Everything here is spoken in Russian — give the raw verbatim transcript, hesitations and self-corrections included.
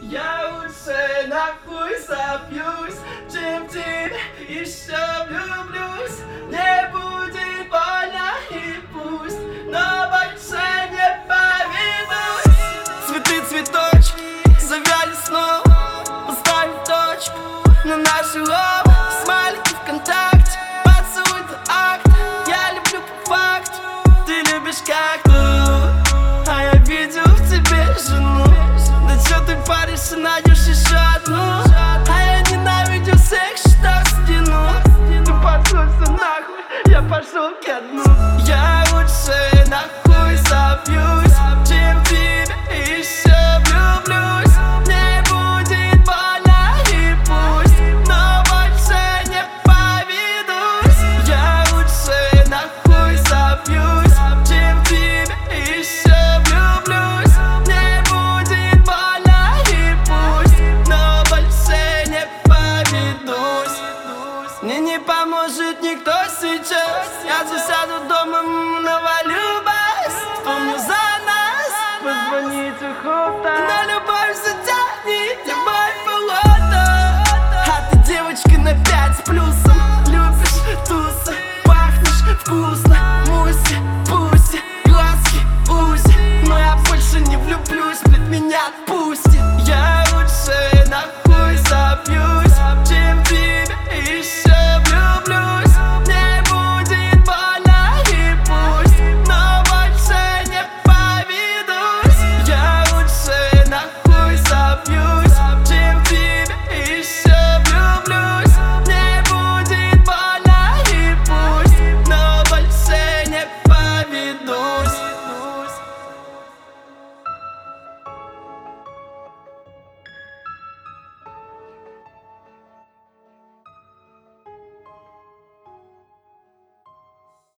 Я лучше нахуй забьюсь, чем тебе еще влюблюсь. Не будет больно и пусть, но больше не поведусь. Цветы, цветочки, завяли снова. Поставим точку на наши лоб. Смайлики ВКонтакте, поцелуй это акт. Я люблю по факту, ты любишь как-то. А я видел в тебе жену. Да чё ты паришься, найдешь еще одну. А я ненавидел всех, что стену. Ты послушай нахуй, я пошел ко дну. Я лучше нахуй забьюсь, чем тебе еще влюблюсь. Не будет больно и пусть, но больше не поведусь. Я лучше нахуй забьюсь, чем тебе еще влюблюсь. Не будет больно и пусть, но больше не поведусь. Мне не поможет никто сейчас. Я засяду